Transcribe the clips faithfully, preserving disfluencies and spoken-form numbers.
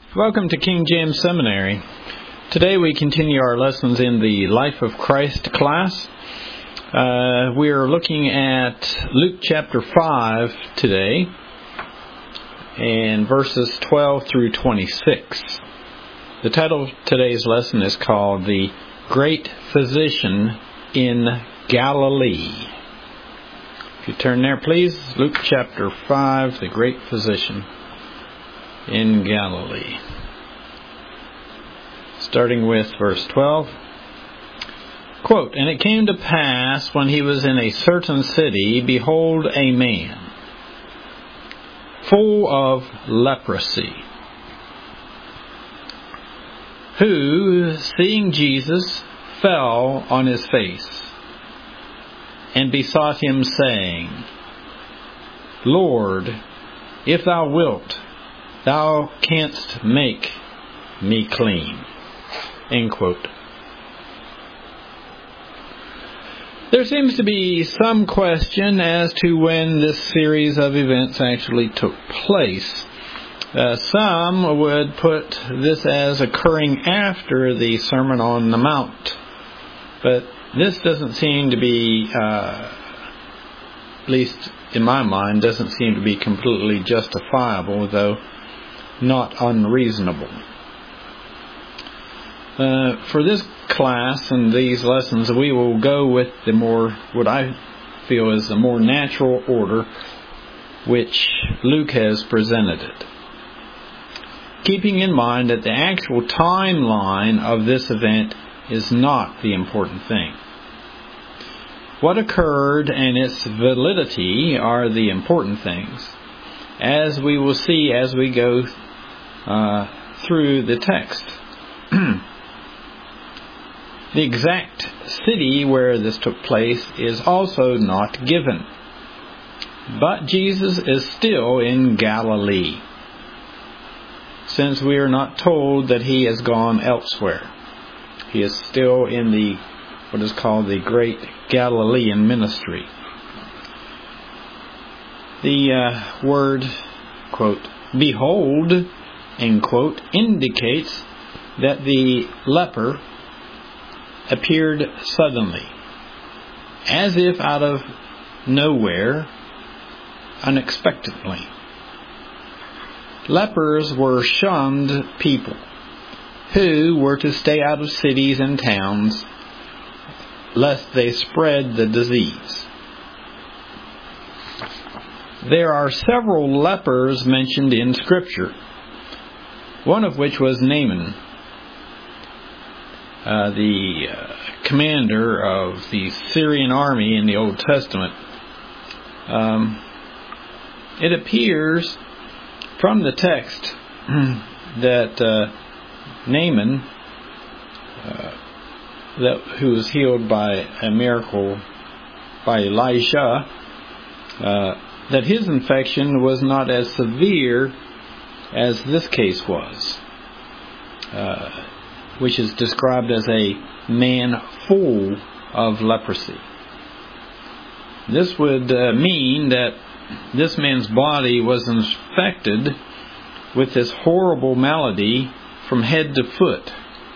Welcome to King James Seminary. Today we continue our lessons in the Life of Christ class. Uh, we are looking at Luke chapter five today, and verses twelve through twenty-six. The title of today's lesson is called The Great Physician in Galilee. If you turn there, please, Luke chapter five, The Great Physician in Galilee. Starting with verse twelve. Quote, "And it came to pass, when he was in a certain city, behold, a man full of leprosy, who, seeing Jesus, fell on his face, and besought him, saying, Lord, if thou wilt, thou canst make me clean." End quote. There seems to be some question as to when this series of events actually took place. Uh, some would put this as occurring after the Sermon on the Mount, but this doesn't seem to be, uh, at least in my mind, doesn't seem to be completely justifiable, though not unreasonable. Uh, for this class and these lessons, we will go with the more, what I feel is the more natural order which Luke has presented it, keeping in mind that the actual timeline of this event is not the important thing. What occurred and its validity are the important things, as we will see as we go uh, through the text. The exact city where this took place is also not given, but Jesus is still in Galilee, since we are not told that he has gone elsewhere. He is still in the what is called the Great Galilean Ministry. The uh, word, quote, behold, end quote, indicates that the leper appeared suddenly, as if out of nowhere, unexpectedly. Lepers were shunned people who were to stay out of cities and towns lest they spread the disease. There are several lepers mentioned in Scripture, one of which was Naaman, Uh, the uh, commander of the Syrian army in the Old Testament. Um, it appears from the text that uh, Naaman, uh, that who was healed by a miracle by Elisha, uh, that his infection was not as severe as this case was. Uh, which is described as a man full of leprosy. This would uh, mean that this man's body was infected with this horrible malady from head to foot.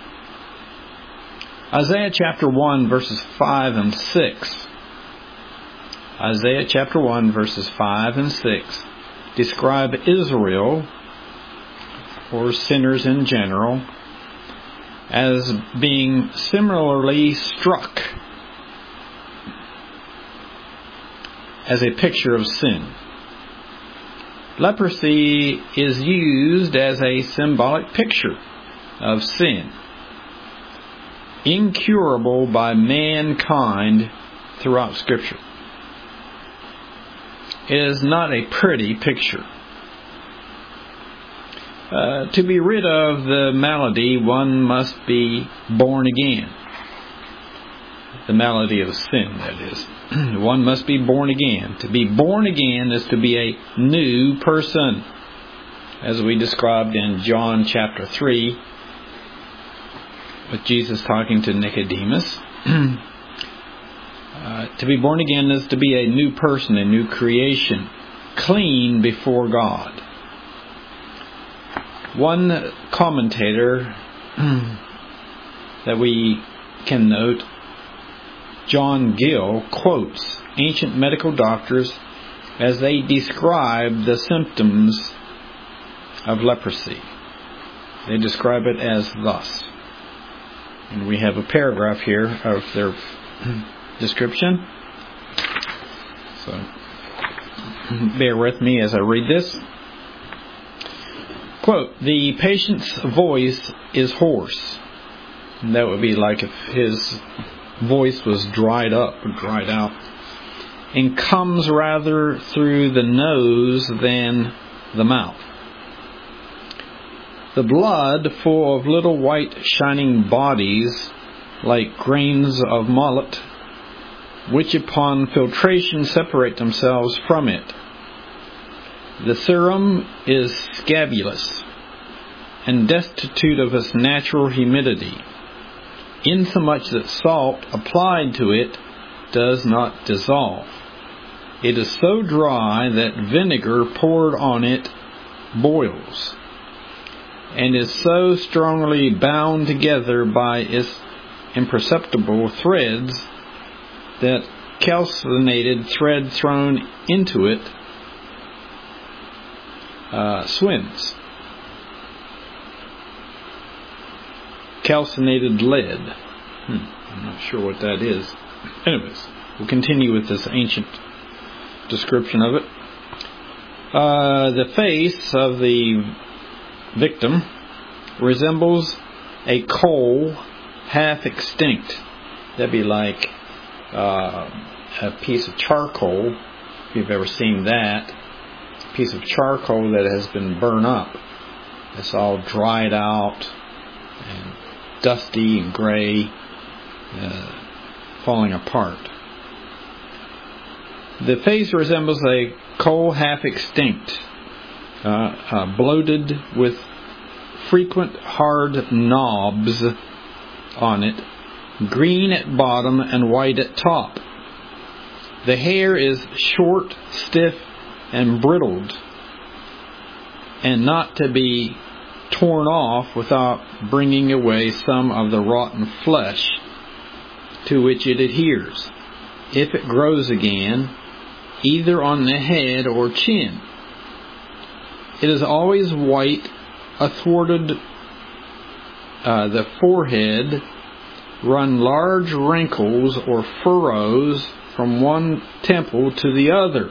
Isaiah chapter one verses five and six. Isaiah chapter one verses five and six describe Israel, or sinners in general, as being similarly struck, as a picture of sin. Leprosy is used as a symbolic picture of sin, incurable by mankind throughout Scripture. It is not a pretty picture. Uh, to be rid of the malady, one must be born again. The malady of sin, that is. One must be born again. To be born again is to be a new person, as we described in John chapter three, with Jesus talking to Nicodemus. uh, to be born again is to be a new person, a new creation, clean before God. One commentator that we can note, John Gill, quotes ancient medical doctors as they describe the symptoms of leprosy. They describe it as thus. And we have a paragraph here of their description. So, bear with me as I read this. Quote, the patient's voice is hoarse. And that would be like if his voice was dried up or dried out, and comes rather through the nose than the mouth. The blood, full of little white shining bodies like grains of millet, which upon filtration separate themselves from it. The serum is scabulous and destitute of its natural humidity, insomuch that salt applied to it does not dissolve. It is so dry that vinegar poured on it boils, and is so strongly bound together by its imperceptible threads that calcinated thread thrown into it uh, swims. Calcinated lead. Hmm, I'm not sure what that is. Anyways, we'll continue with this ancient description of it. Uh, the face of the victim resembles a coal half extinct. That'd be like uh, a piece of charcoal, if you've ever seen that. A piece of charcoal that has been burned up. It's all dried out and dusty and gray, uh, falling apart. The face resembles a coal half extinct, uh, uh, bloated with frequent hard knobs on it, green at bottom and white at top. The hair is short, stiff, and brittled, and not to be torn off without bringing away some of the rotten flesh to which it adheres, if it grows again, either on the head or chin. It is always white, athwarted uh, the forehead, run large wrinkles or furrows from one temple to the other.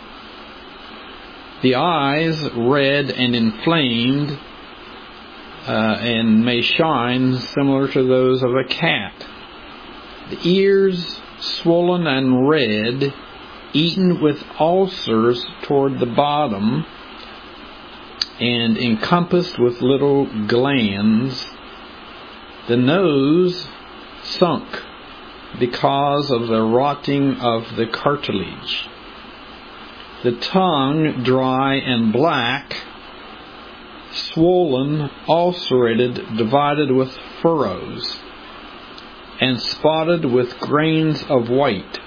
The eyes red and inflamed, Uh, and may shine similar to those of a cat. The ears swollen and red, eaten with ulcers toward the bottom, and encompassed with little glands. The nose sunk because of the rotting of the cartilage. The tongue dry and black, swollen, ulcerated, divided with furrows, and spotted with grains of white.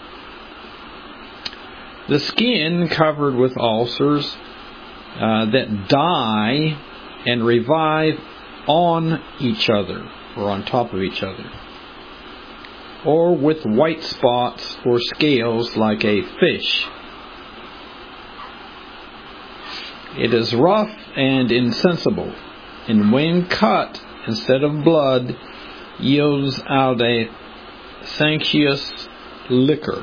The skin covered with ulcers uh, that die and revive on each other, or on top of each other, or with white spots or scales like a fish. It is rough and insensible, and when cut, instead of blood, yields out a sanctious liquor,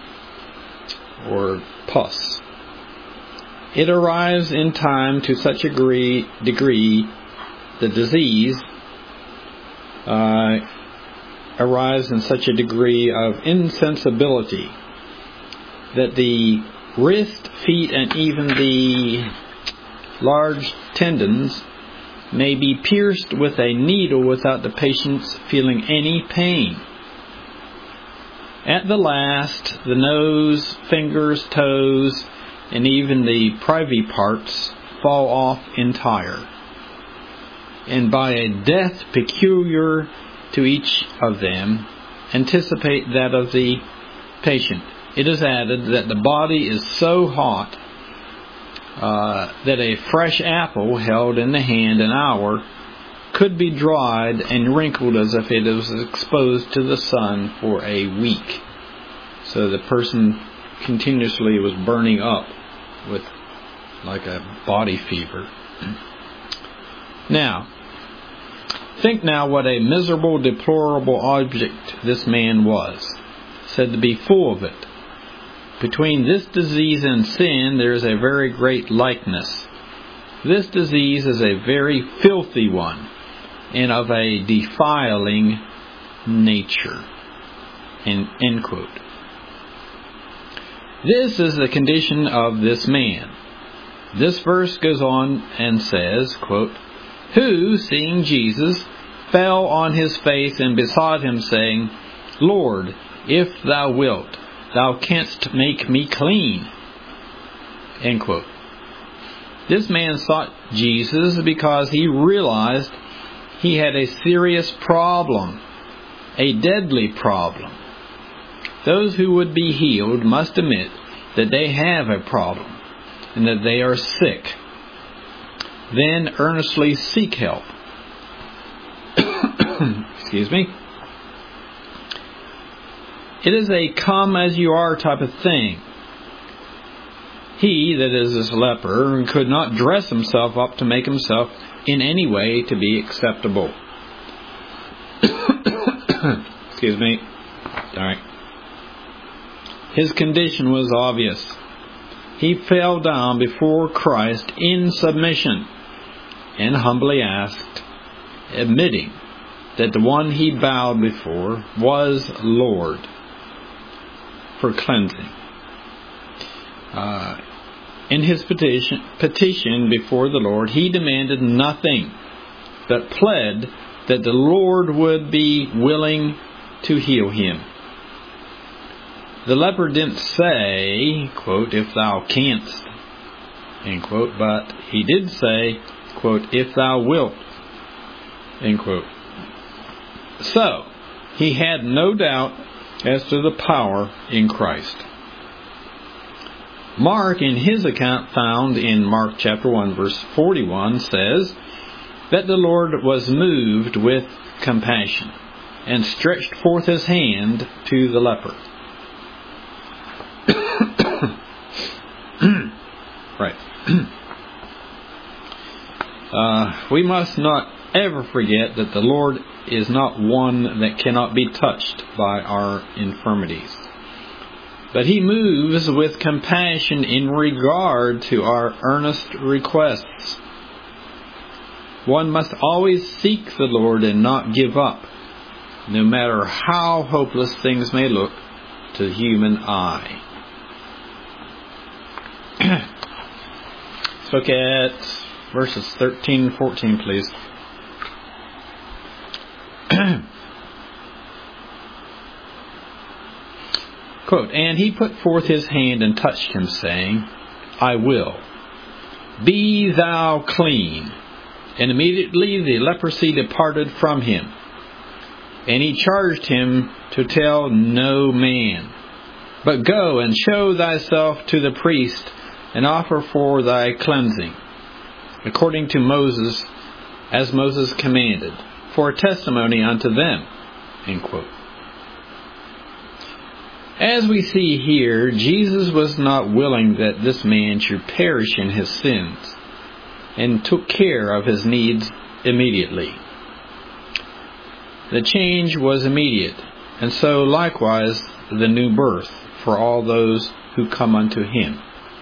or pus. It arrives in time to such a degree, degree the disease uh, arrives in such a degree of insensibility that the wrist, feet, and even the large tendons may be pierced with a needle without the patient's feeling any pain. At the last, the nose, fingers, toes, and even the privy parts fall off entire. And by a death peculiar to each of them, anticipate that of the patient. It is added that the body is so hot uh, that a fresh apple held in the hand an hour could be dried and wrinkled as if it was exposed to the sun for a week. So the person continuously was burning up with like a body fever. Now, think now what a miserable, deplorable object this man was, said to be full of it. Between this disease and sin there is a very great likeness. This disease is a very filthy one, and of a defiling nature. End, end quote. This is the condition of this man. This verse goes on and says, quote, who, seeing Jesus, fell on his face and besought him, saying, Lord, if thou wilt, thou canst make me clean. End quote. This man sought Jesus because he realized he had a serious problem, a deadly problem. Those who would be healed must admit that they have a problem and that they are sick. Then earnestly seek help. Excuse me. It is a come as you are type of thing. He, that is this leper, could not dress himself up to make himself in any way to be acceptable. Excuse me. All right. His condition was obvious. He fell down before Christ in submission and humbly asked, admitting that the one he bowed before was Lord, for cleansing. Uh, in his petition, petition before the Lord, he demanded nothing, but pled that the Lord would be willing to heal him. The leper didn't say, quote, if thou canst, end quote, but he did say, quote, if thou wilt, end quote. So, he had no doubt as to the power in Christ. Mark, in his account found in Mark chapter one, verse forty-one, says that the Lord was moved with compassion and stretched forth his hand to the leper. Right. uh, we must not ever forget that the Lord is not one that cannot be touched by our infirmities. But He moves with compassion in regard to our earnest requests. One must always seek the Lord and not give up, no matter how hopeless things may look to the human eye. Let's look at verses thirteen and fourteen, please. Quote, and he put forth his hand and touched him, saying, I will. Be thou clean. And immediately the leprosy departed from him. And he charged him to tell no man, but go and show thyself to the priest, and offer for thy cleansing, according to Moses, as Moses commanded, for a testimony unto them. End quote. As we see here, Jesus was not willing that this man should perish in his sins, and took care of his needs immediately. The change was immediate, and so likewise the new birth for all those who come unto him.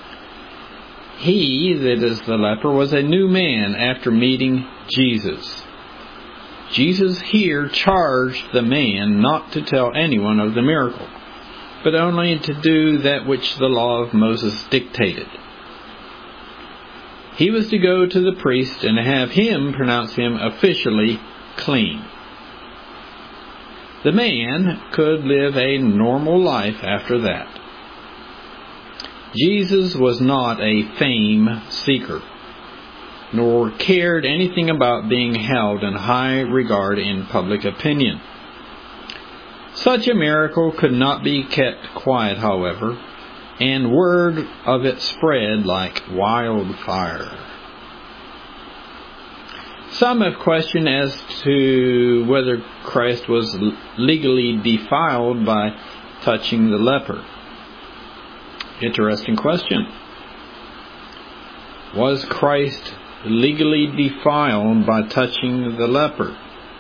He, that is the leper, was a new man after meeting Jesus. Jesus here charged the man not to tell anyone of the miracle, but only to do that which the law of Moses dictated. He was to go to the priest and have him pronounce him officially clean. The man could live a normal life after that. Jesus was not a fame seeker, nor cared anything about being held in high regard in public opinion. Such a miracle could not be kept quiet, however, and word of it spread like wildfire. Some have questioned as to whether Christ was legally defiled by touching the leper. Interesting question. Was Christ legally defiled by touching the leper?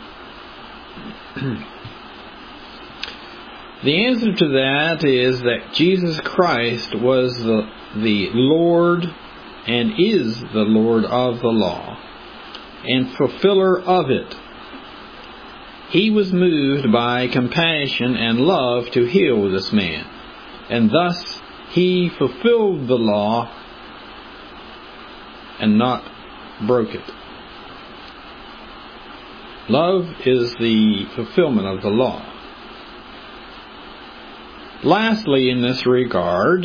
The answer to that is that Jesus Christ was the, the Lord and is the Lord of the law and fulfiller of it. He was moved by compassion and love to heal this man, and thus he fulfilled the law and not broke it. Love is the fulfillment of the law. Lastly, in this regard,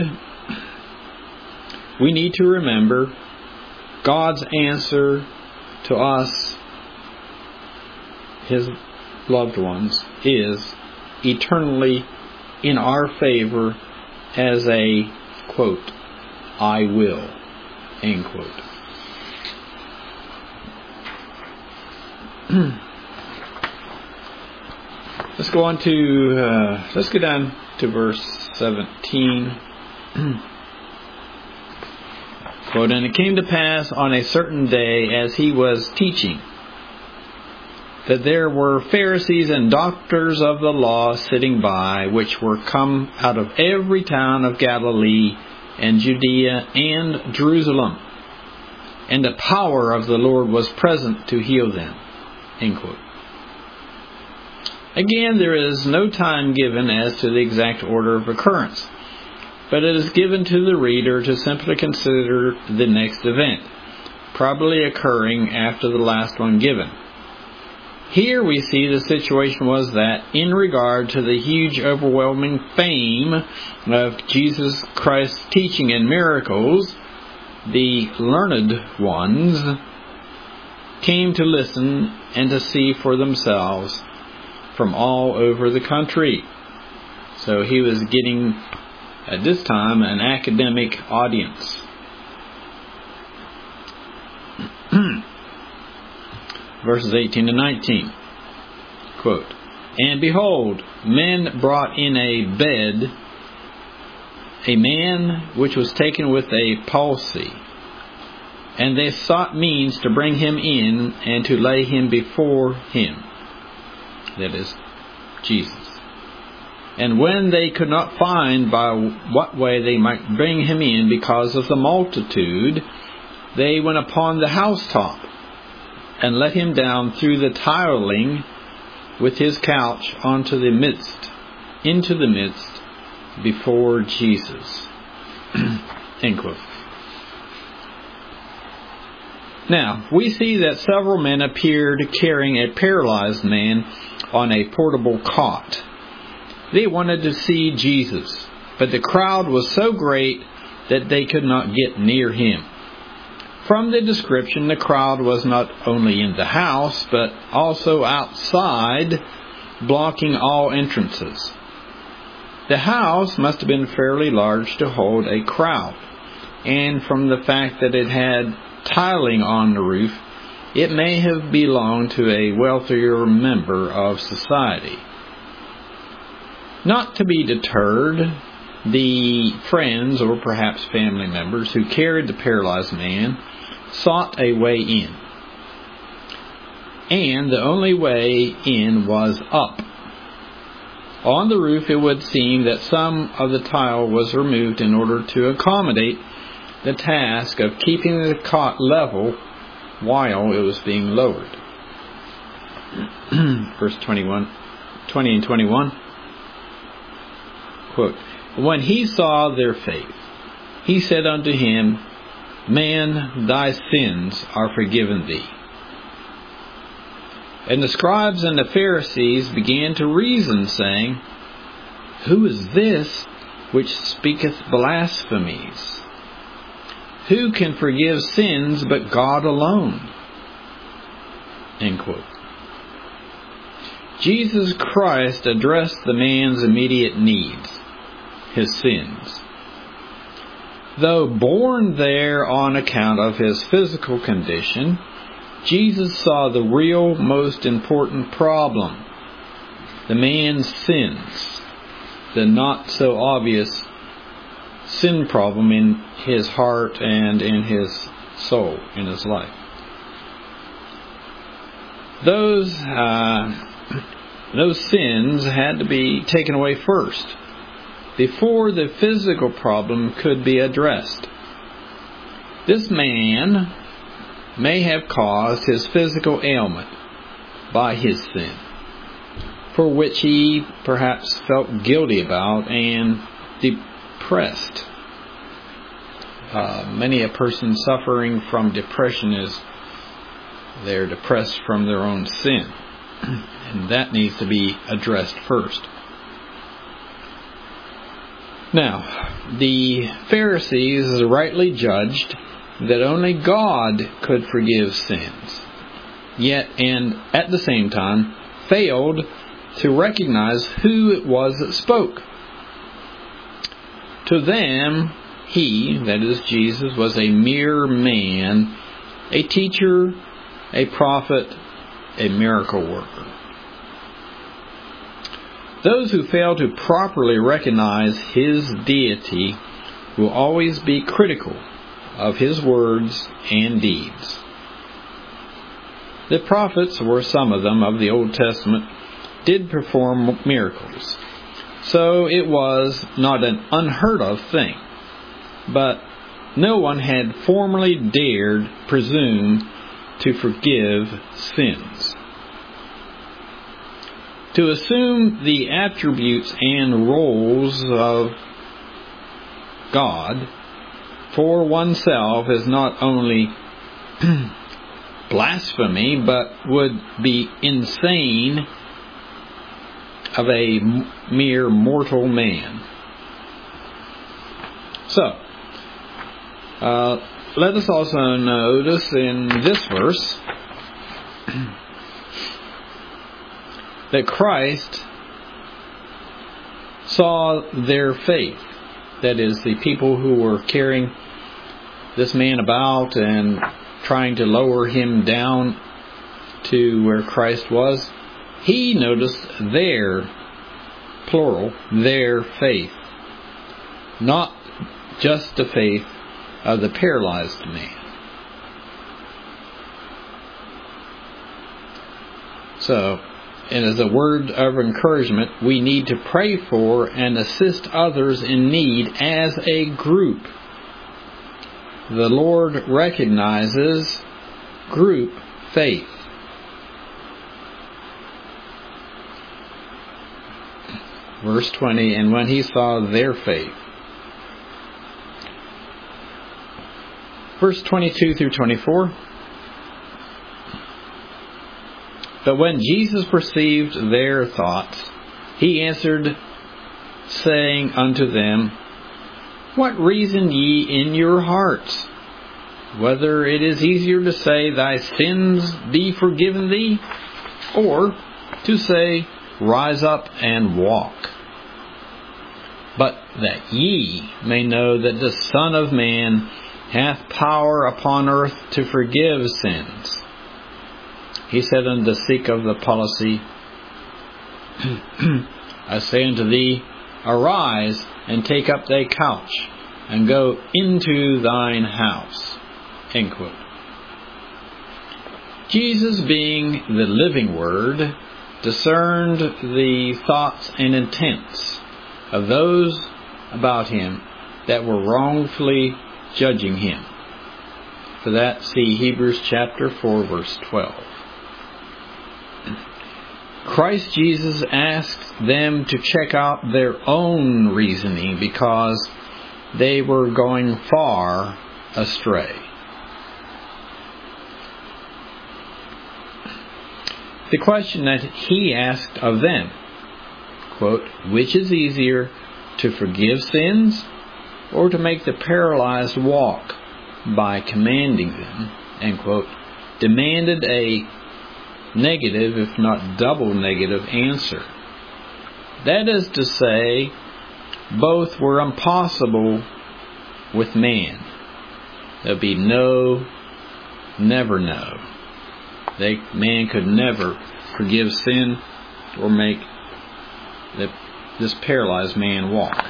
we need to remember God's answer to us, His loved ones, is eternally in our favor as a, quote, I will, end quote. Let's go on to, uh, let's go down to verse seventeen. Quote, and it came to pass on a certain day as he was teaching, that there were Pharisees and doctors of the law sitting by, which were come out of every town of Galilee and Judea and Jerusalem. And the power of the Lord was present to heal them. End quote. Again, there is no time given as to the exact order of occurrence, but it is given to the reader to simply consider the next event, probably occurring after the last one given. Here we see the situation was that in regard to the huge overwhelming fame of Jesus Christ's teaching and miracles, the learned ones came to listen and to see for themselves from all over the country. So he was getting, at this time, an academic audience. Verses eighteen to nineteen. Quote, and behold, men brought in a bed a man which was taken with a palsy, and they sought means to bring him in and to lay him before him. That is, Jesus. And when they could not find by what way they might bring him in because of the multitude, they went upon the housetop and let him down through the tiling with his couch onto the midst, into the midst, before Jesus. End quote. Now, we see that several men appeared carrying a paralyzed man on a portable cot. They wanted to see Jesus, but the crowd was so great that they could not get near him. From the description, the crowd was not only in the house, but also outside, blocking all entrances. The house must have been fairly large to hold a crowd, and from the fact that it had tiling on the roof, it may have belonged to a wealthier member of society. Not to be deterred, the friends or perhaps family members who carried the paralyzed man sought a way in. And the only way in was up. On the roof, it would seem that some of the tile was removed in order to accommodate the task of keeping the cot level while it was being lowered. Verse twenty-one, twenty and twenty-one. Quote, when he saw their faith, he said unto him, man, thy sins are forgiven thee. And the scribes and the Pharisees began to reason, saying, who is this which speaketh blasphemies? Who can forgive sins but God alone? End quote. Jesus Christ addressed the man's immediate needs, his sins. Though born there on account of his physical condition, Jesus saw the real, most important problem: the man's sins, the not so obvious sin problem in his heart and in his soul, in his life. Those uh, those sins had to be taken away first, before the physical problem could be addressed. This man may have caused his physical ailment by his sin, for which he perhaps felt guilty about and depressed. Uh, many a person suffering from depression is they're depressed from their own sin, and that needs to be addressed first. Now, the Pharisees rightly judged that only God could forgive sins, yet and at the same time failed to recognize who it was that spoke. To them, he, that is Jesus, was a mere man, a teacher, a prophet, a miracle worker. Those who fail to properly recognize his deity will always be critical of his words and deeds. The prophets, or some of them of the Old Testament, did perform miracles, so it was not an unheard of thing. But no one had formerly dared presume to forgive sins. To assume the attributes and roles of God for oneself is not only blasphemy, but would be insane of a mere mortal man. So, uh, let us also notice in this verse that Christ saw their faith. That is, the people who were carrying this man about and trying to lower him down to where Christ was. He noticed their, plural, their faith. Not just the faith of the paralyzed man. So, and as a word of encouragement, we need to pray for and assist others in need as a group. The Lord recognizes group faith. Verse twenty, and when he saw their faith. Verse twenty-two through twenty-four. But when Jesus perceived their thoughts, he answered, saying unto them, What reason ye in your hearts? Whether it is easier to say, Thy sins be forgiven thee, or to say, Rise up and walk. But that ye may know that the Son of Man hath power upon earth to forgive sins. He said unto the sick of the palsy, I say unto thee, Arise, and take up thy couch, and go into thine house. End quote. Jesus, being the living Word, discerned the thoughts and intents of those about him that were wrongfully judging him. For that, see Hebrews chapter four, verse twelve. Christ Jesus asked them to check out their own reasoning because they were going far astray. The question that he asked of them, quote, which is easier, to forgive sins or to make the paralyzed walk by commanding them, end quote, demanded a negative, if not double negative, answer. That is to say, both were impossible with man. There'll be no, never no. They, man could never forgive sin or make the, this paralyzed man walk.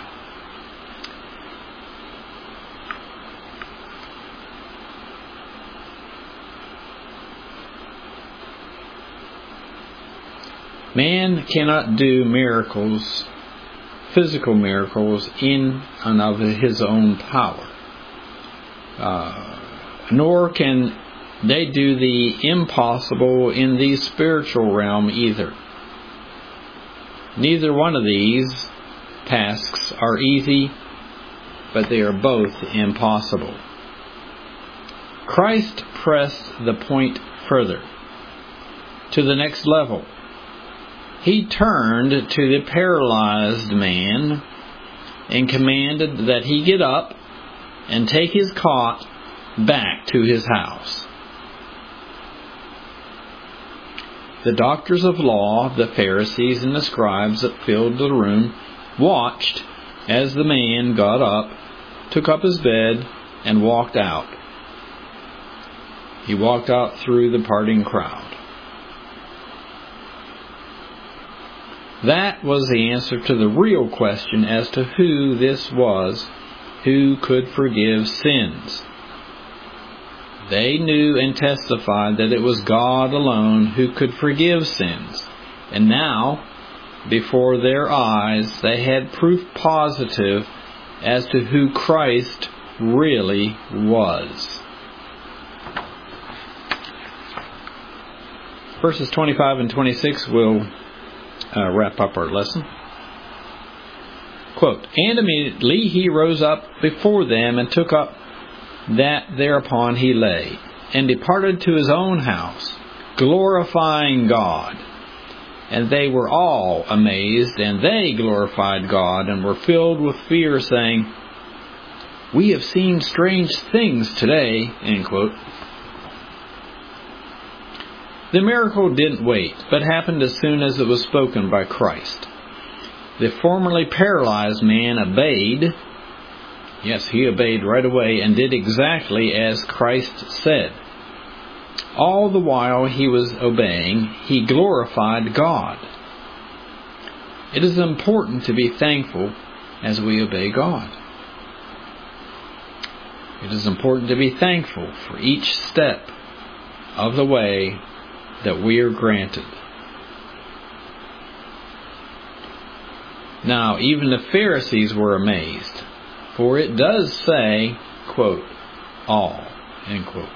Man cannot do miracles, physical miracles, in and of his own power. Uh, nor can they do the impossible in the spiritual realm either. Neither one of these tasks are easy, but they are both impossible. Christ pressed the point further, to the next level. He turned to the paralyzed man and commanded that he get up and take his cot back to his house. The doctors of law, the Pharisees and the scribes that filled the room, watched as the man got up, took up his bed, and walked out. He walked out through the parting crowd. That was the answer to the real question as to who this was who could forgive sins. They knew and testified that it was God alone who could forgive sins. And now, before their eyes, they had proof positive as to who Christ really was. Verses twenty-five and twenty-six will Uh, wrap up our lesson. Quote, "And immediately he rose up before them and took up that thereupon he lay, and departed to his own house, glorifying God. And they were all amazed, and they glorified God, and were filled with fear, saying, 'We have seen strange things today.'" End quote. The miracle didn't wait, but happened as soon as it was spoken by Christ. The formerly paralyzed man obeyed. Yes, he obeyed right away and did exactly as Christ said. All the while he was obeying, he glorified God. It is important to be thankful as we obey God. It is important to be thankful for each step of the way that we are granted. Now, even the Pharisees were amazed, for it does say, quote, "all," end quote.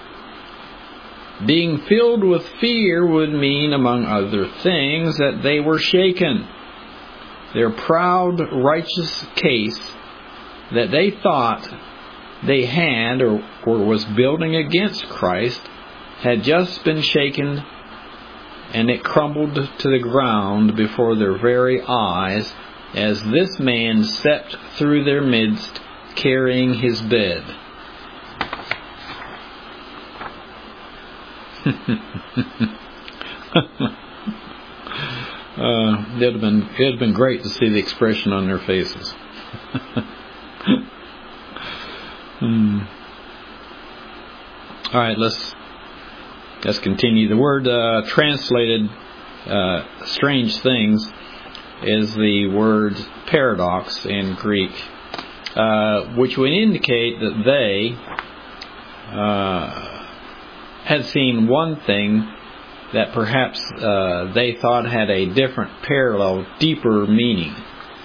Being filled with fear would mean, among other things, that they were shaken. Their proud, righteous case that they thought they had or, or was building against Christ had just been shaken, and it crumbled to the ground before their very eyes as this man stepped through their midst carrying his bed. uh, it'd have been it'd have been great to see the expression on their faces. hmm. All right, let's. Let's continue. The word uh, translated uh, strange things is the word paradox in Greek, uh, which would indicate that they uh, had seen one thing that perhaps uh, they thought had a different, parallel, deeper meaning.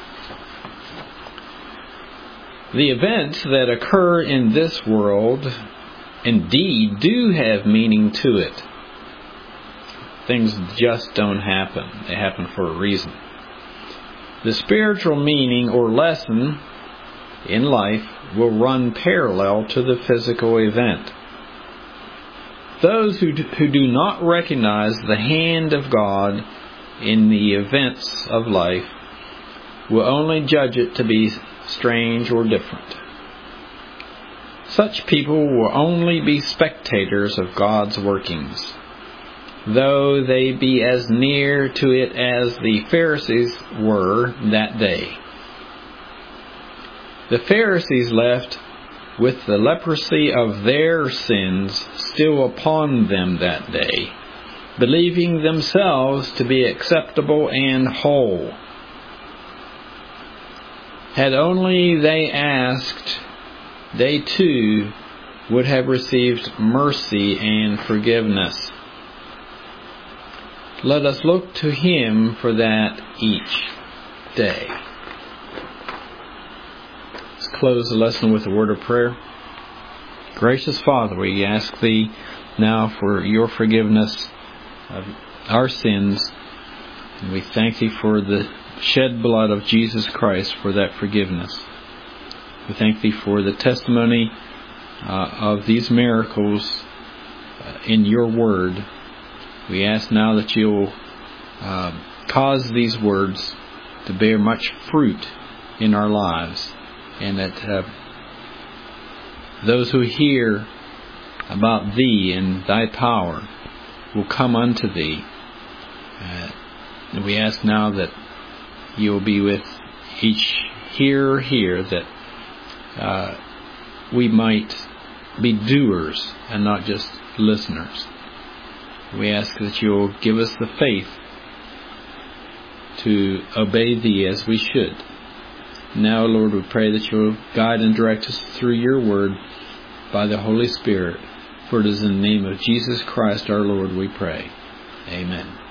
The events that occur in this world indeed do have meaning to it. Things just don't happen. They happen for a reason. The spiritual meaning or lesson in life will run parallel to the physical event. Those who do, who do not recognize the hand of God in the events of life will only judge it to be strange or different. Such people will only be spectators of God's workings, though they be as near to it as the Pharisees were that day. The Pharisees left with the leprosy of their sins still upon them that day, believing themselves to be acceptable and whole. Had only they asked, they too would have received mercy and forgiveness. Let us look to Him for that each day. Let's close the lesson with a word of prayer. Gracious Father, we ask Thee now for Your forgiveness of our sins, and we thank Thee for the shed blood of Jesus Christ for that forgiveness. We thank Thee for the testimony uh, of these miracles uh, in Your Word. We ask now that You'll uh, cause these words to bear much fruit in our lives, and that uh, those who hear about Thee and Thy power will come unto Thee. Uh, and we ask now that You'll be with each hearer here, that uh, we might be doers and not just listeners. We ask that You'll give us the faith to obey Thee as we should. Now, Lord, we pray that You'll guide and direct us through Your Word by the Holy Spirit. For it is in the name of Jesus Christ our Lord we pray. Amen.